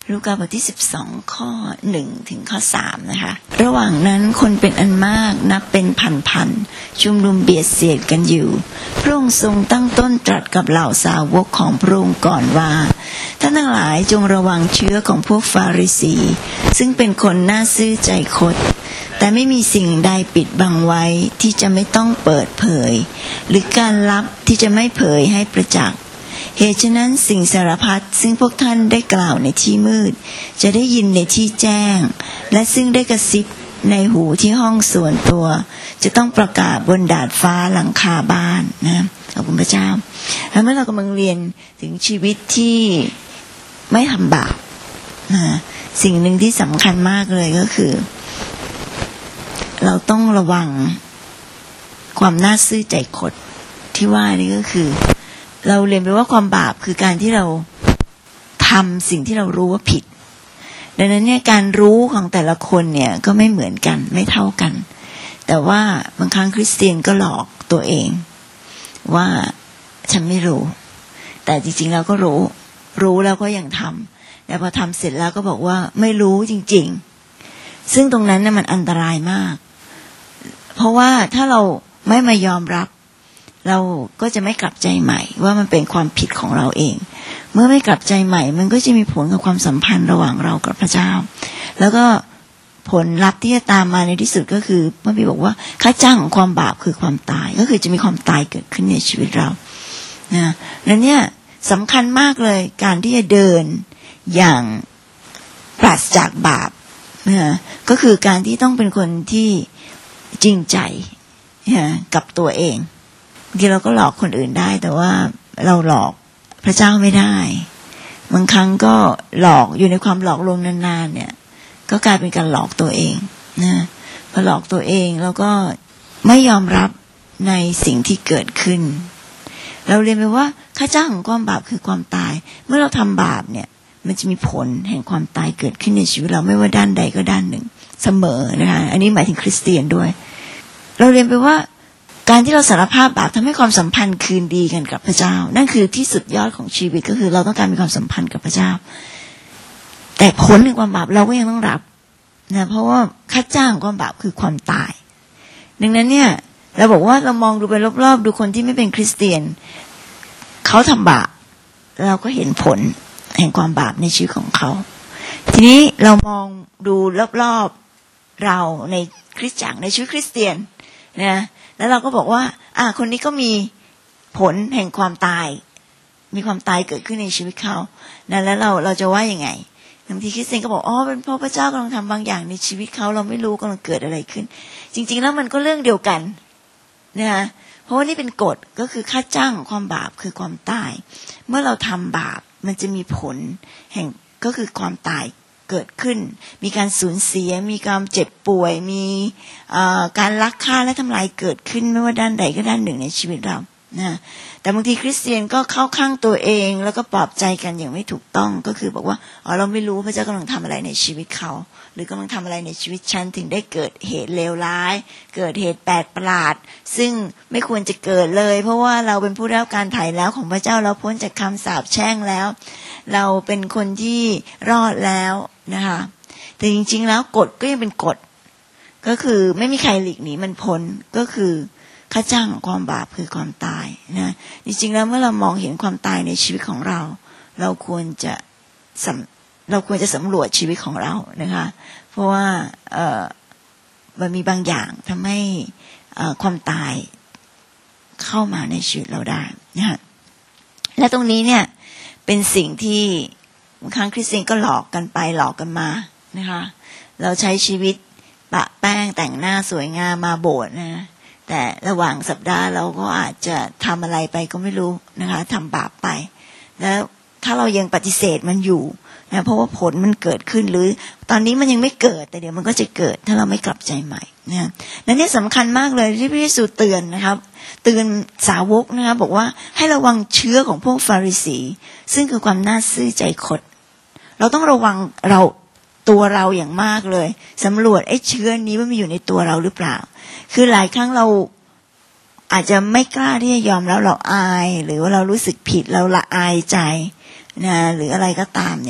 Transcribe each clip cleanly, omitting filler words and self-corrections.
ลูกาบทที่12ข้อ1ถึงข้อ3นะคะระหว่างนั้นคนเป็นอันมากนับเป็นพันๆชุมนุมเบียดเสียดกันอยู่พระองค์ทรงตั้งต้นตรัสกับเหล่าสาวกของพระองค์ก่อนว่าท่านทั้งหลายจงระวังเชื้อของพวกฟาริสีซึ่งเป็นคนน่าซื่อใจคดแต่ไม่มีสิ่งใดปิดบังไว้ที่จะไม่ต้องเปิดเผยหรือการลับที่จะไม่เผยให้ประจักษ์เหตุฉะนั้นสิ่งสารพัดซึ่งพวกท่านได้กล่าวในที่มืดจะได้ยินในที่แจ้งและซึ่งได้กระซิบในหูที่ห้องส่วนตัวจะต้องประกาศบนดาดฟ้าหลังคาบ้านนะขอบคุณพระเจ้าแล้วเมื่อเรากำลังเรียนถึงชีวิตที่ไม่ทำบาปนะสิ่งหนึ่งที่สำคัญมากเลยก็คือเราต้องระวังความน่าซื่อใจคดที่ว่านี่ก็คือเราเรียนไปว่าความบาปคือการที่เราทำสิ่งที่เรารู้ว่าผิดดังนั้นเนี่ยการรู้ของแต่ละคนเนี่ยก็ไม่เหมือนกันไม่เท่ากันแต่ว่าบางครั้งคริสเตียนก็หลอกตัวเองว่าฉันไม่รู้แต่จริงๆเราก็รู้แล้วก็ยังทำแต่พอทำเสร็จแล้วก็บอกว่าไม่รู้จริงๆซึ่งตรงนั้นเนี่ยมันอันตรายมากเพราะว่าถ้าเราไม่มายอมรับเราก็จะไม่กลับใจใหม่ว่ามันเป็นความผิดของเราเองเมื่อไม่กลับใจใหม่มันก็จะมีผลกับความสัมพันธ์ระหว่างเรากับพระเจ้าแล้วก็ผลลัพธ์ที่จะตามมาในที่สุดก็คือพระบิดาบอกว่าค่าจ้างของความบาปคือความตายก็คือจะมีความตายเกิดขึ้นในชีวิตเรานะแล้วเนี่ยสำคัญมากเลยการที่จะเดินอย่างปราศจากบาปนะก็คือการที่ต้องเป็นคนที่จริงใจกับตัวเองบางทีเราก็หลอกคนอื่นได้แต่ว่าเราหลอกพระเจ้าไม่ได้บางครั้งก็หลอกอยู่ในความหลอกลวงนานๆเนี่ยก็กลายเป็นการหลอกตัวเองนะพอหลอกตัวเองแล้วก็ไม่ยอมรับในสิ่งที่เกิดขึ้นเราเรียนไปว่าค่าจ้างของความบาปคือความตายเมื่อเราทำบาปเนี่ยมันจะมีผลแห่งความตายเกิดขึ้นในชีวิตเราไม่ว่าด้านใดก็ด้านหนึ่งเสมอนะคะอันนี้หมายถึงคริสเตียนด้วยเราเรียนไปว่าการที่เราสารภาพบาปทำให้ความสัมพันธ์คืนดีกันกับพระเจ้านั่นคือที่สุดยอดของชีวิตก็คือเราต้องการมีความสัมพันธ์กับพระเจ้าแต่ผลแห่งความบาปเราก็ยังต้องรับนะเพราะว่าค่าจ้างของความบาปคือความตายดังนั้นเนี่ยเราบอกว่าเรามองดูไปรอบๆดูคนที่ไม่เป็นคริสเตียนเขาทำบาปเราก็เห็นผลแห่งความบาปในชีวิตของเขาทีนี้เรามองดูรอบๆเราในคริสตจักรในชีวิตคริสเตียนนะแล้วเราก็บอกว่าคนนี้ก็มีผลแห่งความตายมีความตายเกิดขึ้นในชีวิตเขานะแล้วเราจะว่ายังไงบางทีคริสเตียนก็บอกเป็นเพราะพระเจ้ากำลังทำบางอย่างในชีวิตเขาเราไม่รู้กำลังเกิดอะไรขึ้นจริงๆแล้วมันก็เรื่องเดียวกันนะเพราะว่านี่เป็นกฎก็คือค่าจ้างของความบาปคือความตายเมื่อเราทำบาปมันจะมีผลแห่งก็คือความตายเกิดขึ้นมีการสูญเสียมีความเจ็บป่วยมีการลักฆ่าและทำลายเกิดขึ้นไม่ว่าด้านใดก็ด้านหนึ่งในชีวิตเรานะแต่บางทีคริสเตียนก็เข้าข้างตัวเองแล้วก็ปลอบใจกันอย่างไม่ถูกต้องก็คือบอกว่าเราไม่รู้พระเจ้ากำลังทำอะไรในชีวิตเขาหรือกำลังทำอะไรในชีวิตฉันถึงได้เกิดเหตุเลวร้ายเกิดเหตุแปลกประหลาดซึ่งไม่ควรจะเกิดเลยเพราะว่าเราเป็นผู้ได้รับการไถ่แล้วของพระเจ้าเราพ้นจากคำสาปแช่งแล้วเราเป็นคนที่รอดแล้วนะคะแต่จริงๆแล้วกฎก็ยังเป็นกฎก็คือไม่มีใครหลีกหนีมันพ้นก็คือค่าจ้างของความบาปคือความตายนะจริงๆแล้วเมื่อเรามองเห็นความตายในชีวิตของเราเราควรจะสำรวจชีวิตของเรานะคะเพราะว่ามันมีบางอย่างทำให้ความตายเข้ามาในชีวิตเราได้นะคะและตรงนี้เนี่ยเป็นสิ่งที่บางครั้งคริสเตียนก็หลอกกันไปหลอกกันมานะคะเราใช้ชีวิตปะแป้งแต่งหน้าสวยงามมาโบสถ์นะแต่ระหว่างสัปดาห์เราก็อาจจะทำอะไรไปก็ไม่รู้นะคะทำบาปไปแล้วถ้าเรายังปฏิเสธมันอยู่นะเพราะว่าผลมันเกิดขึ้นหรือตอนนี้มันยังไม่เกิดแต่เดี๋ยวมันก็จะเกิดถ้าเราไม่กลับใจใหม่นะนั่นนี่สำคัญมากเลยที่พระเยซูเตือนนะครับเตือนสาวกนะครับบอกว่าให้ระวังเชื้อของพวกฟาริสีซึ่งคือความน่าซื่อใจคดเราต้องระวังตัวเราอย่างมากเลยสำรวจเชื้อนี้ว่ามันอยู่ในตัวเราหรือเปล่าคือหลายครั้งเราอาจจะไม่กล้าที่จะยอมแล้วเราอายหรือว่าเรารู้สึกผิดเราละอายใจนะหรืออะไรก็ตามเนี่ย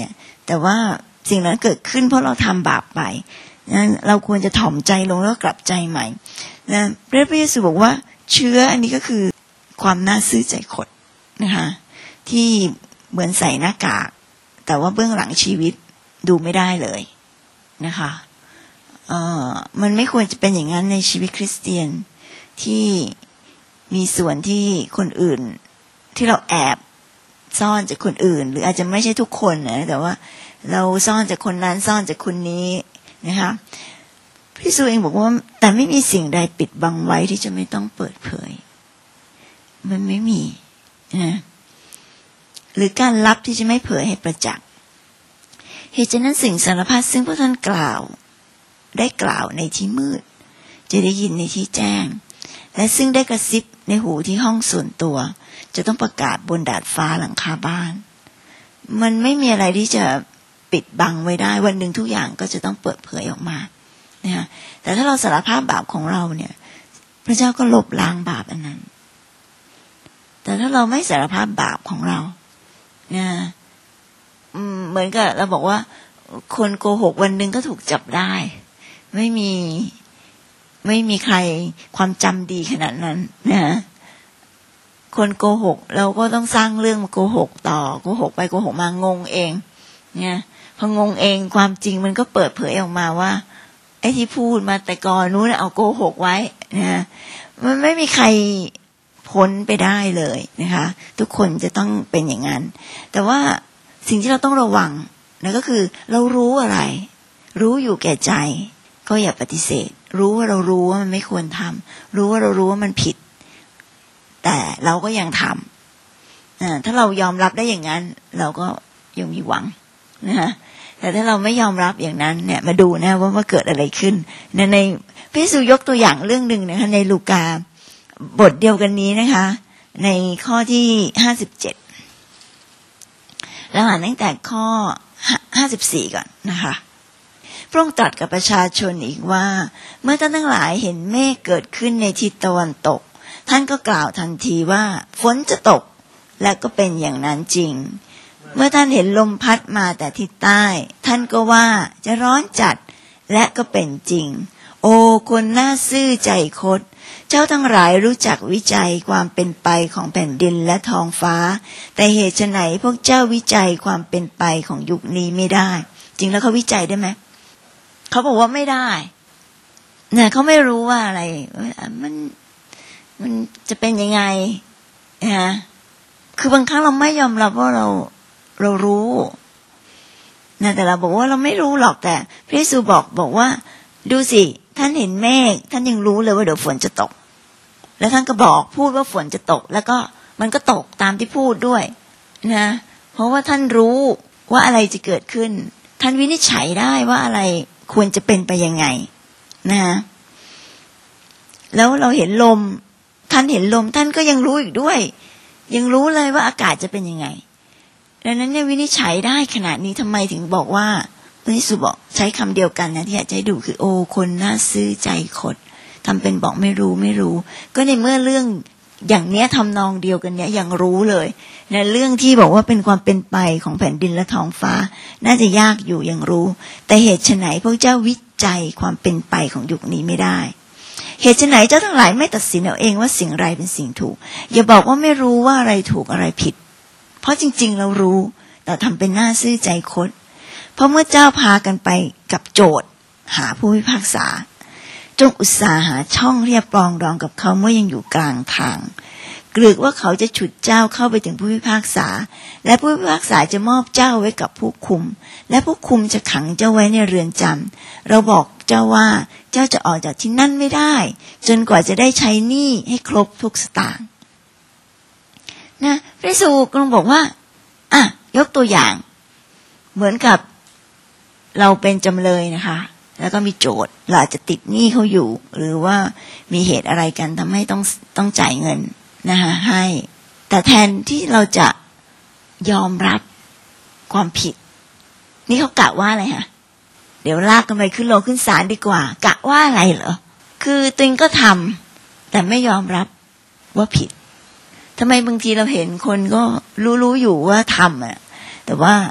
แต่ว่าสิ่งนั้นเกิดขึ้นเพราะเราทำบาปไปนั้นเราควรจะถ่อมใจลงแล้วกลับใจใหม่นะพระเยซูบอกว่าเชื้ออันนี้ก็คือความน่าซื่อใจคดนะคะที่เหมือนใส่หน้ากากแต่ว่าเบื้องหลังชีวิตดูไม่ได้เลยนะคะมันไม่ควรจะเป็นอย่างนั้นในชีวิตคริสเตียนที่มีส่วนที่คนอื่นที่เราแอบซ่อนจากคนอื่นหรืออาจจะไม่ใช่ทุกคนนะแต่ว่าเราซ่อนจากคนนั้นซ่อนจากคนนี้นะคะพระเยซูเองบอกว่าแต่ไม่มีสิ่งใดปิดบังไว้ที่จะไม่ต้องเปิดเผยมันไม่มีนะหรือการลับที่จะไม่เผยให้ประจักษ์เหตุฉะนั้นสิ่งสารพัดซึ่งพระท่านกล่าวในที่มืดจะได้ยินในที่แจ้งและซึ่งได้กระซิบในหูที่ห้องส่วนตัวจะต้องประกาศบนดาดฟ้าหลังคาบ้านมันไม่มีอะไรที่จะปิดบังไว้ได้วันหนึ่งทุกอย่างก็จะต้องเปิดเผยออกมานะแต่ถ้าเราสารภาพบาปของเราเนี่ยพระเจ้าก็ลบล้างบาปอันนั้นแต่ถ้าเราไม่สารภาพบาปของเราเนี่ยเหมือนกับเราบอกว่าคนโกหกวันหนึ่งก็ถูกจับได้ไม่มีใครความจำดีขนาดนั้นนะคนโกหกเราก็ต้องสร้างเรื่องมาโกหกต่อโกหกไปโกหกมางงเองเนี่ยพองงเองความจริงมันก็เปิดเผยออกมาว่าไอ้ที่พูดมาแต่ก่อนนู้นเอาโกหกไว้นะมันไม่มีใครพ้นไปได้เลยนะคะทุกคนจะต้องเป็นอย่างนั้นแต่ว่าสิ่งที่เราต้องระวังนั่นก็คือเรารู้อะไรรู้อยู่แก่ใจก็อย่าปฏิเสธรู้ว่าเรารู้ว่ามันไม่ควรทำรู้ว่าเรารู้ว่ามันผิดแต่เราก็ยังทำถ้าเรายอมรับได้อย่างนั้นเราก็ยังมีหวังนะแต่ถ้าเราไม่ยอมรับอย่างนั้นเนี่ยมาดูนะว่าเกิดอะไรขึ้นในพระเยซูยกตัวอย่างเรื่องหนึ่งนะคะในลูกาบทเดียวกันนี้นะคะในข้อที่57แล้วอ่านตั้งแต่ข้อ54ก่อนนะคะพระองค์ตรัสกับประชาชนอีกว่าเมื่อท่านทั้งหลายเห็นเมฆเกิดขึ้นในทิศตะวันตกท่านก็กล่าวทันทีว่าฝนจะตกและก็เป็นอย่างนั้นจริงเมื่อท่านเห็นลมพัดมาแต่ทิศใต้ท่านก็ว่าจะร้อนจัดและก็เป็นจริงโอ้คนน่าซื่อใจคดเจ้าทั้งหลายรู้จักวิจัยความเป็นไปของแผ่นดินและท้องฟ้าแต่เหตุไฉนพวกเจ้าวิจัยความเป็นไปของยุคนี้ไม่ได้จริงแล้วเขาวิจัยได้ไหมเขาบอกว่าไม่ได้เนี่ยเขาไม่รู้ว่าอะไรมันจะเป็นยังไงนะคือบางครั้งเราไม่ยอมรับว่าเรารู้นะแต่เราบอกว่าเราไม่รู้หรอกแต่พระเยซูบอกว่าดูสิท่านเห็นเมฆท่านยังรู้เลยว่าเดี๋ยวฝนจะตกแล้วท่านก็พูดว่าฝนจะตกแล้วก็มันก็ตกตามที่พูดด้วยนะเพราะว่าท่านรู้ว่าอะไรจะเกิดขึ้นท่านวินิจฉัยได้ว่าอะไรควรจะเป็นไปยังไงนะแล้วเราเห็นลมท่านเห็นลมท่านก็ยังรู้อีกด้วยยังรู้เลยว่าอากาศจะเป็นยังไงดังนั้นเนี่ยวินิจฉัยได้ขนาดนี้ทำไมถึงบอกว่าพระเยซูบอกใช้คำเดียวกันนะที่อยากจะให้ดูคือโอ้คนน่าซื่อใจคดทำเป็นบอกไม่รู้ก็ในเมื่อเรื่องอย่างเนี้ยทำนองเดียวกันเนี้ยยังรู้เลยในเรื่องที่บอกว่าเป็นความเป็นไปของแผ่นดินและท้องฟ้าน่าจะยากอยู่ยังรู้แต่เหตุไฉนพวกเจ้าวิจัยความเป็นไปของยุคนี้ไม่ได้เหตุไฉนเจ้าทั้งหลายไม่ตัดสินเอาเองว่าสิ่งไรเป็นสิ่งถูกอย่าบอกว่าไม่รู้ว่าอะไรถูกอะไรผิดเพราะจริงๆเรารู้แต่ทำเป็นหน้าซื่อใจคดเพราะเมื่อเจ้าพากันไปกับโจทย์หาผู้พิพากษาจงอุตส่าห์หาช่องเรียบปรองดองกับเขาเมื่อยังอยู่กลางทางเกลือกว่าเขาจะฉุดเจ้าเข้าไปถึงผู้พิพากษาและผู้พิพากษาจะมอบเจ้าไว้กับผู้คุมและผู้คุมจะขังเจ้าไว้ในเรือนจำเราบอกเจ้าว่าเจ้าจะออกจากที่นั่นไม่ได้จนกว่าจะได้ใช้หนี้ให้ครบทุกสตางค์นะพระเยซูกำลังบอกว่ายกตัวอย่างเหมือนกับเราเป็นจำเลยนะคะแล้วก็มีโจทย์เราอาจจะติดหนี้เขาอยู่หรือว่ามีเหตุอะไรกันทำให้ต้องจ่ายเงินนะคะให้แต่แทนที่เราจะยอมรับความผิดนี่เขากะว่าอะไรฮะเดี๋ยวลากกันไปขึ้นโรงขึ้นศาลดีกว่ากะว่าอะไรเหรอคือตัวเองก็ทำแต่ไม่ยอมรับว่าผิดทำไมบางทีเราเห็นคนก็รู้อยู่ว่าทำแต่ว่า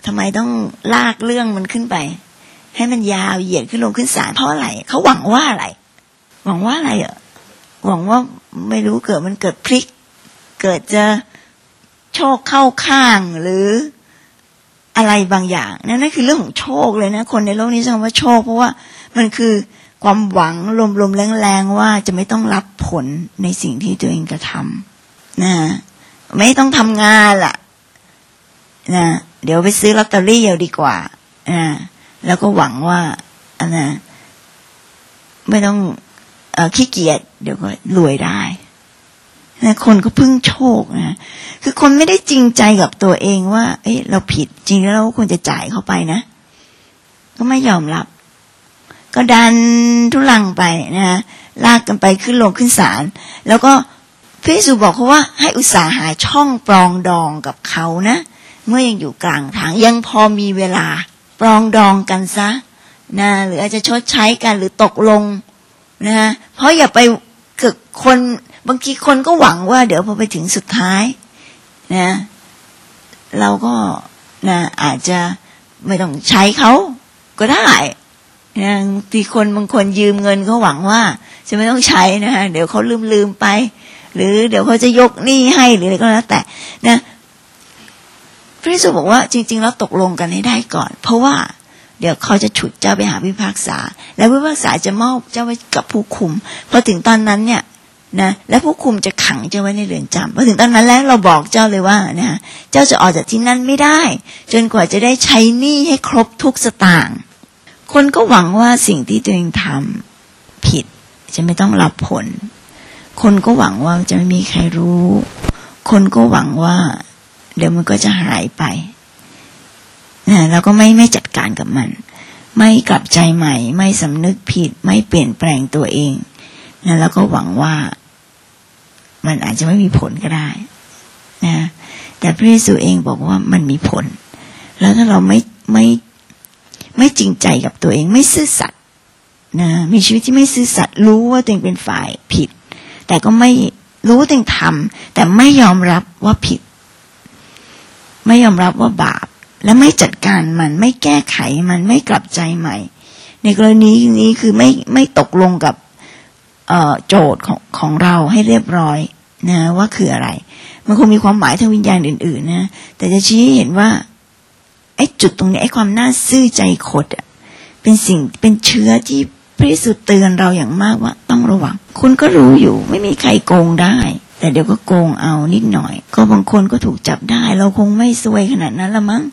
ทำไมต้องลากเรื่องมันขึ้นไปให้มันยาวเหยียดขึ้นลงขึ้นศาลเพราะอะไรเขาหวังว่าอะไรหวังว่าอะไรหวังว่าไม่รู้เกิดมันเกิดพลิกเกิดจะโชคเข้าข้างหรืออะไรบางอย่างนั่นคือเรื่องของโชคเลยนะคนในโลกนี้ใช้คำว่าโชคเพราะว่ามันคือความหวังลมๆแรงๆว่าจะไม่ต้องรับผลในสิ่งที่ตัวเองกระทำนะไม่ต้องทำงานล่ะนะเดี๋ยวไปซื้อลอตเตอรี่เอาดีกว่าแล้วก็หวังว่านะไม่ต้องขี้เกียจเดี๋ยวก็รวยได้นะคนก็พึ่งโชคนะคือคนไม่ได้จริงใจกับตัวเองว่าเอ้ยเราผิดจริงแล้วเราควรจะจ่ายเข้าไปนะก็ไม่ยอมรับก็ดันทุลังไปนะลากกันไปขึ้นลงขึ้นศาลแล้วก็พระเยซูบอกเขาว่าให้อุตส่าห์หาช่องปรองดองกับเขานะเมื่อยังอยู่กลางทางยังพอมีเวลาปรองดองกันซะนะหรืออาจจะชดใช้กันหรือตกลงนะเพราะอย่าไปเกิดคนบางทีคนก็หวังว่าเดี๋ยวพอไปถึงสุดท้ายนะเราก็นะอาจจะไม่ต้องใช้เขาก็ได้นะบางคนบางคนยืมเงินเขาหวังว่าจะไม่ต้องใช้นะเดี๋ยวเขาลืมไปหรือเดี๋ยวเขาจะยกหนี้ให้หรืออะไรก็แล้วแต่นะพระเยซูบอกว่าจริงๆแล้วตกลงกันให้ได้ก่อนเพราะว่าเดี๋ยวเขาจะฉุดเจ้าไปหาพิพากษาและพิพากษาจะมอบเจ้าไว้กับผู้คุมพอถึงตอนนั้นเนี่ยนะและผู้คุมจะขังเจ้าไว้ในเรือนจำพอถึงตอนนั้นแล้วเราบอกเจ้าเลยว่านะเจ้าจะออกจากที่นั่นไม่ได้จนกว่าจะได้ใช้หนี้ให้ครบทุกสตางค์คนก็หวังว่าสิ่งที่ตัวเองทำผิดจะไม่ต้องรับผลคนก็หวังว่าจะไม่มีใครรู้คนก็หวังว่าเดี๋ยวมันก็จะหายไปนะแล้วก็ไม่จัดการกับมันไม่กลับใจใหม่ไม่สำนึกผิดไม่เปลี่ยนแปลงตัวเองนะแล้วก็หวังว่ามันอาจจะไม่มีผลก็ได้นะแต่พระเยซูเองบอกว่ามันมีผลแล้วถ้าเราไม่จริงใจกับตัวเองไม่ซื่อสัตย์นะมีชีวิตที่ไม่ซื่อสัตย์รู้ว่าตัวเองเป็นฝ่ายผิดแต่ก็ไม่รู้ตัวเองทำแต่ไม่ยอมรับว่าผิดไม่ยอมรับว่าบาปและไม่จัดการมันไม่แก้ไขมันไม่กลับใจใหม่ในกรณีนี้คือไม่ตกลงกับโจทย์ของเราให้เรียบร้อยนะว่าคืออะไรมันคงมีความหมายทางวิญญาณอื่นๆนะแต่จะชี้ให้เห็นว่าไอ้จุดตรงนี้ไอ้ความน่าซื่อใจคดอ่ะเป็นสิ่งเป็นเชื้อที่พระเยซูเตือนเราอย่างมากว่าต้องระวังคุณก็รู้อยู่ไม่มีใครโกงได้แต่เดี๋ยวก็โกงเอานิดหน่อยก็บางคนก็ถูกจับได้เราคงไม่ซวยขนาดนั้นละมั้ง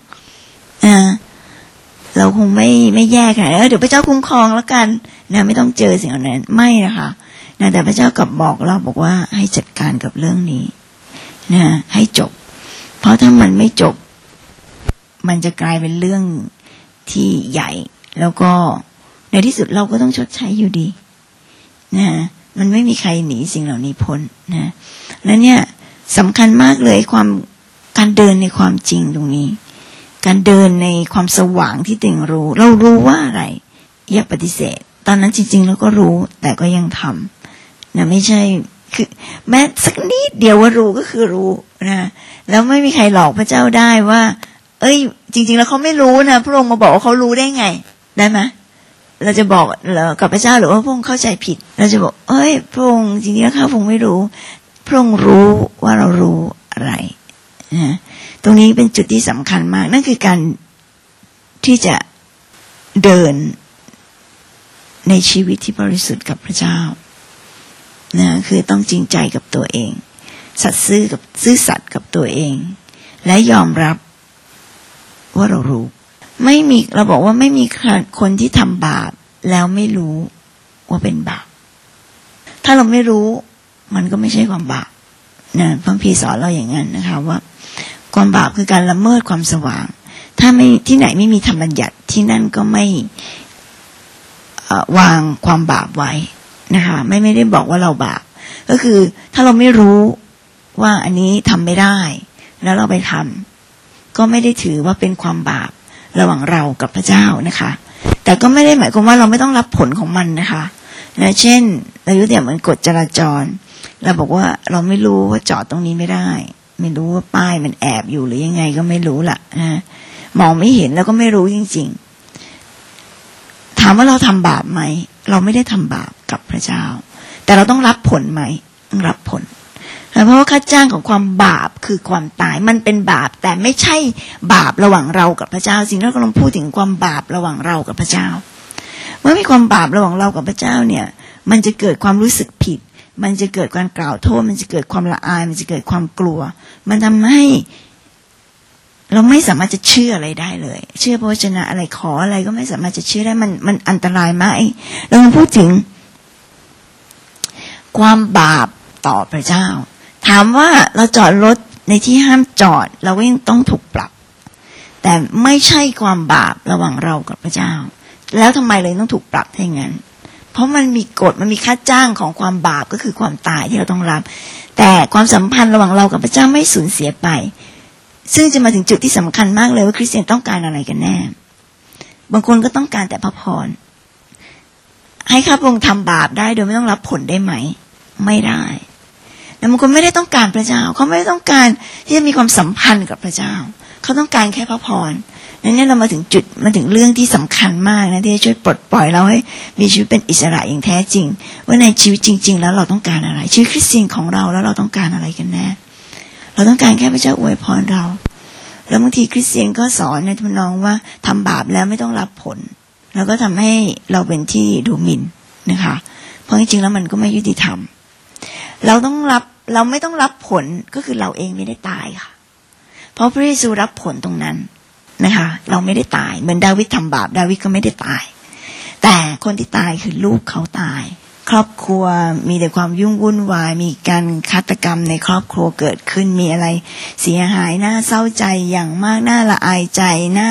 เราคงไม่แย่ขนาดเดี๋ยวพระเจ้าคุ้มครองแล้วกันนะไม่ต้องเจอสิ่งนั้นไม่นะคะนะแต่พระเจ้ากลับบอกเราบอกว่าให้จัดการกับเรื่องนี้นะให้จบเพราะถ้ามันไม่จบมันจะกลายเป็นเรื่องที่ใหญ่แล้วก็ในที่สุดเราก็ต้องชดใช้อยู่ดีนะมันไม่มีใครหนีสิ่งเหล่านี้พ้นนะแล้วเนี่ยสำคัญมากเลยการเดินในความจริงตรงนี้การเดินในความสว่างที่ตัวเองรู้เรารู้ว่าอะไรอย่าปฏิเสธตอนนั้นจริงๆเราก็รู้แต่ก็ยังทำนะไม่ใช่คือแม้สักนิดเดียวว่ารู้ก็คือรู้นะแล้วไม่มีใครหลอกพระเจ้าได้ว่าเอ้ยจริงๆแล้วเขาไม่รู้นะพระองค์มาบอกว่าเขารู้ได้ไงได้ไหมเราจะบอกเหรอกับพระเจ้าหรือว่าพระองค์เข้าใจผิดเราจะบอกเอ้ยพระองค์จริงๆแล้วข้าพระองค์ไม่รู้พระองค์รู้ว่าเรารู้อะไรนะตรงนี้เป็นจุดที่สำคัญมากนั่นคือการที่จะเดินในชีวิตที่บริสุทธิ์กับพระเจ้านะคือต้องจริงใจกับตัวเองสัตย์ซื่อสัตย์กับตัวเองและยอมรับว่าเรารู้เราบอกว่าไม่มีคนที่ทำบาปแล้วไม่รู้ว่าเป็นบาปถ้าเราไม่รู้มันก็ไม่ใช่ความบาปนะพระคัมภีร์สอนเราอย่างนั้นนะคะว่าความบาปคือการละเมิดความสว่างถ้าไม่ที่ไหนไม่มีธรรมบัญญัติที่นั่นก็ไม่วางความบาปไว้นะคะไม่ได้บอกว่าเราบาปก็คือถ้าเราไม่รู้ว่าอันนี้ทำไม่ได้แล้วเราไปทำก็ไม่ได้ถือว่าเป็นความบาประหว่างเรากับพระเจ้านะคะแต่ก็ไม่ได้หมายความว่าเราไม่ต้องรับผลของมันนะคะนะเช่นเรายกตัวอย่างเหมือนกฎจราจรเราบอกว่าเราไม่รู้ว่าจอดตรงนี้ไม่ได้ไม่รู้ว่าป้ายมันแอบอยู่หรือยังไงก็ไม่รู้ล่ะนะมองไม่เห็นแล้วก็ไม่รู้จริงๆถามว่าเราทำบาปไหมเราไม่ได้ทำบาปกับพระเจ้าแต่เราต้องรับผลไหมต้องรับผลเพราะว่าค่าจ้างของความบาปคือความตายมันเป็นบาปแต่ไม่ใช่บาประหว่างเรากับพระเจ้าสิ่งที่เรากำลังพูดถึงความบาประหว่างเรากับพระเจ้าเมื่อมีความบาประหว่างเรากับพระเจ้าเนี่ยมันจะเกิดความรู้สึกผิดมันจะเกิดการกล่าวโทษมันจะเกิดความละอายมันจะเกิดความกลัวมันทำให้เราไม่สามารถจะเชื่ออะไรได้เลยเชื่อพระวจนะอะไรขออะไรก็ไม่สามารถจะเชื่อได้มันอันตรายมากเราพูดถึงความบาปต่อพระเจ้าถามว่าเราจอดรถในที่ห้ามจอดเราก็ยังต้องถูกปรับแต่ไม่ใช่ความบาประหว่างเรากับพระเจ้าแล้วทำไมเลยต้องถูกปรับอย่างนั้นเพราะมันมีกฎมันมีค่าจ้างของความบาปก็คือความตายที่เราต้องรับแต่ความสัมพันธ์ระหว่างเรากับพระเจ้าไม่สูญเสียไปซึ่งจะมาถึงจุดที่สำคัญมากเลยว่าคริสเตียนต้องการอะไรกันแน่บางคนก็ต้องการแต่พระพรให้ข้าพระองค์ทำบาปได้โดยไม่ต้องรับผลได้ไหมไม่ได้แต่บางคนไม่ได้ต้องการพระเจ้าเขาไม่ได้ต้องการที่จะมีความสัมพันธ์กับพระเจ้าเขาต้องการแค่พระพรนั่นเนี่ยเรามาถึงจุดมาถึงเรื่องที่สำคัญมากนะที่จะช่วยปลดปล่อยเราให้มีชีวิตเป็นอิสระอย่างแท้จริงว่าในชีวิตจริงๆแล้วเราต้องการอะไรชีวิตคริสเตียนของเราแล้วเราต้องการอะไรกันแน่เราต้องการแค่พระเจ้าอวยพรเราแล้วบางทีคริสเตียนก็สอนในทำนองว่าทำบาปแล้วไม่ต้องรับผลแล้วก็ทำให้เราเป็นที่ดูหมิ่นนะคะเพราะจริงๆแล้วมันก็ไม่ยุติธรรมเราไม่ต้องรับผลก็คือเราเองไม่ได้ตายค่ะเพราะพระเยซูรับผลตรงนั้นนะคะเราไม่ได้ตายเหมือนดาวิดทำบาปดาวิดก็ไม่ได้ตายแต่คนที่ตายคือลูกเขาตายครอบครัวมีแต่ความยุ่งวุ่นวายมีการฆาตกรรมในครอบครัวเกิดขึ้นมีอะไรเสียหายน่าเศร้าใจอย่างมากน่าละอายใจน่า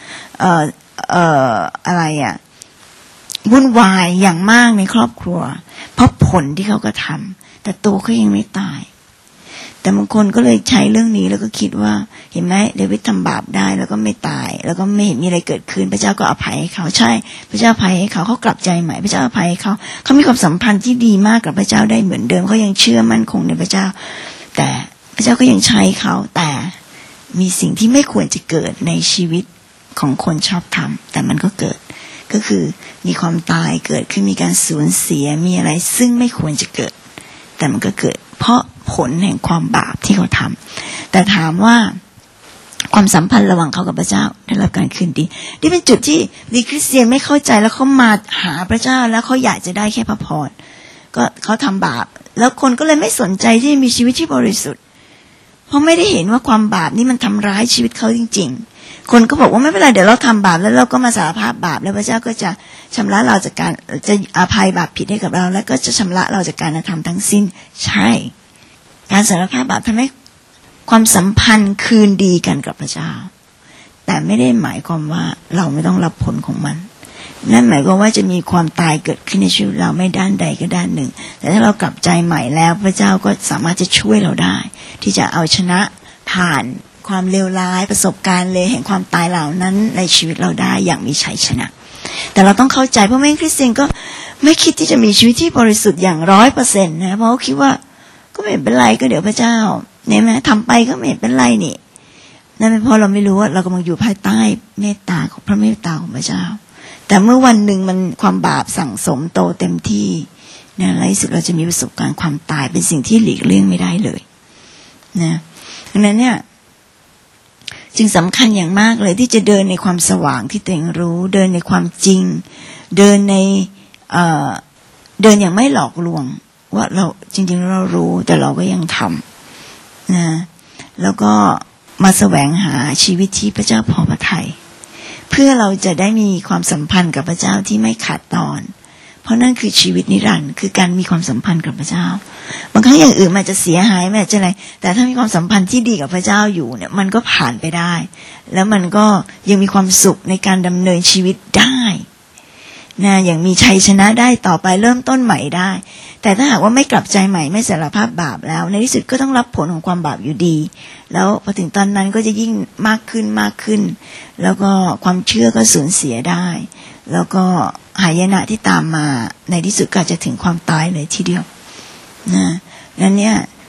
อะไรวุ่นวายอย่างมากในครอบครัวเพราะผลที่เขาก็ทำแต่ตัวเขายังไม่ตายแต่บางคนก็เลยใช้เรื่องนี้แล้วก็คิดว่าเห็นไหมเดวิดทำบาปได้แล้วก็ไม่ตายแล้วก็ไม่เห็นมีอะไรเกิดขึ้นพระเจ้าก็อภัยให้เขาใช่พระเจ้าอภัยให้เขากลับใจใหม่พระเจ้าอภัยให้เขามีความสัมพันธ์ที่ดีมากกับพระเจ้าได้เหมือนเดิมเขายังเชื่อมั่นคงในพระเจ้าแต่พระเจ้าก็ยังใช้เขาแต่มีสิ่งที่ไม่ควรจะเกิดในชีวิตของคนชอบธรรมแต่มันก็เกิดก็คือมีความตายเกิดขึ้นมีการสูญเสียมีอะไรซึ่งไม่ควรจะเกิดแต่มันก็เกิดเพราะผลแห่งความบาปที่เขาทำแต่ถามว่าความสัมพันธ์ระหว่างเขากับพระเจ้าได้รับการคืนดีนี่เป็นจุดที่ดีคริสเตียนไม่เข้าใจแล้วเขามาหาพระเจ้าแล้วเขาอยากจะได้แค่พระพรก็เขาทำบาปแล้วคนก็เลยไม่สนใจที่มีชีวิตที่บริสุทธิ์เพราะไม่ได้เห็นว่าความบาปนี่มันทำร้ายชีวิตเขาจริงๆคนก็บอกว่าไม่เป็นไรเดี๋ยวเราทำบาปแล้วเราก็มาสารภาพบาปแล้วพระเจ้าก็จะชำระเราจากการจะอภัยบาปผิดให้กับเราแล้วก็จะชำระเราจากการกระทำทั้งสิ้นใช่การสารภาพบาปทำให้ความสัมพันธ์คืนดีกันกับพระเจ้าแต่ไม่ได้หมายความว่าเราไม่ต้องรับผลของมันนั่นหมายความว่าจะมีความตายเกิดขึ้นในชีวิตเราไม่ด้านใดก็ด้านหนึ่งแต่ถ้าเรากลับใจใหม่แล้วพระเจ้าก็สามารถจะช่วยเราได้ที่จะเอาชนะผ่านความเลวร้ายประสบการณ์เลยแห่งความตายเหล่านั้นในชีวิตเราได้อย่างมีชัยชนะแต่เราต้องเข้าใจเพราะไม่คริสเตียนก็ไม่คิดที่จะมีชีวิตที่บริสุทธิ์อย่าง 100% นะเพราะคิดว่าก็ไม่เป็นไรก็เดี๋ยวพระเจ้าเนี่ยแม้ทำไปก็ไม่เป็นไรนี่นั่นเป็นเพราะเราไม่รู้ว่าเรากำลังอยู่ภายใต้เมตตาของพระเมตตาของพระเจ้าแต่เมื่อวันหนึ่งมันความบาปสั่งสมโตเต็มที่นะในที่สุดเราจะมีประสบการณ์ความตายเป็นสิ่งที่หลีกเลี่ยงไม่ได้เลยนะดังนั้นเนี่ยจึงสำคัญอย่างมากเลยที่จะเดินในความสว่างที่ตัวเองรู้เดินในความจริงเดินในเดินอย่างไม่หลอกลวงว่าเราจริงๆเรารู้แต่เราก็ยังทำนะแล้วก็มาแสวงหาชีวิตที่พระเจ้าพอพระทัยเพื่อเราจะได้มีความสัมพันธ์กับพระเจ้าที่ไม่ขาดตอนเพราะนั่นคือชีวิตนิรันดร์คือการมีความสัมพันธ์กับพระเจ้าบางครั้งอย่างอื่นมันจะเสียหายมันจะอะไรแต่ถ้ามีความสัมพันธ์ที่ดีกับพระเจ้าอยู่เนี่ยมันก็ผ่านไปได้แล้วมันก็ยังมีความสุขในการดำเนินชีวิตได้นะอย่างมีชัยชนะได้ต่อไปเริ่มต้นใหม่ได้แต่ถ้าหากว่าไม่กลับใจใหม่ไม่สารภาพบาปแล้วในที่สุดก็ต้องรับผลของความบาปอยู่ดีแล้วพอถึงตอนนั้นก็จะยิ่งมากขึ้นแล้วก็ความเชื่อก็สูญเสียได้แล้วก็หายนะที่ตามมาในที่สุดก็จะถึงความตายเลยทีเดียวนะนั้นเนี่ย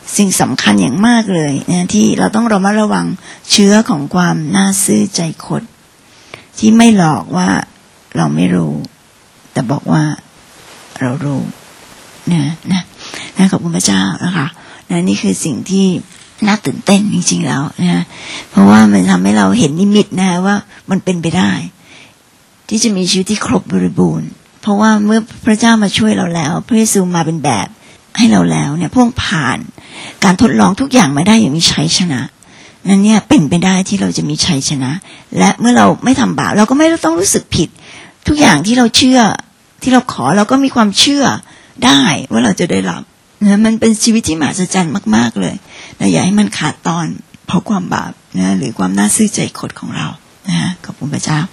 สิ่งสำคัญอย่างมากเลยนะที่เราต้องระมัดระวังเชื้อของความน่าซื่อใจคดที่ไม่หลอกว่าเราไม่รู้แต่บอกว่าเรารู้นะขอบคุณพระเจ้านะคะนี่คือสิ่งที่น่าตื่นเต้นจริงๆแล้วนะเพราะว่ามันทำให้เราเห็นนิมิตนะว่ามันเป็นไปได้ที่จะมีชีวิตที่ครบบริบูรณ์เพราะว่าเมื่อพระเจ้ามาช่วยเราแล้วพระเยซูมาเป็นแบบให้เราแล้วเนี่ยพวกผ่านการทดลองทุกอย่างมาได้อย่างมีชัยชนะนั่นเนี่ยเป็นไปได้ที่เราจะมีชัยชนะและเมื่อเราไม่ทำบาปเราก็ไม่ต้องรู้สึกผิดทุกอย่างที่เราเชื่อที่เราขอเราก็มีความเชื่อได้ว่าเราจะได้รับนะมันเป็นชีวิตที่มหัศจรรย์มากๆเลยนะอย่าให้มันขาดตอนเพราะความบาปนะหรือความน่าซื่อใจคดของเรานะขอบคุณพระเจ้า